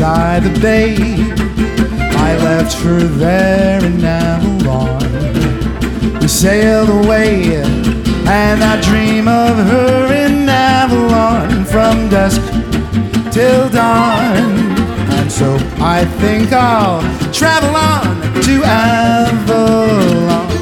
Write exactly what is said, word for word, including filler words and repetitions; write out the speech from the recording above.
beside the bay. I left her there in Avalon. We sailed away, and I dream of her in Avalon from dusk till dawn. And so I think I'll travel on to Avalon.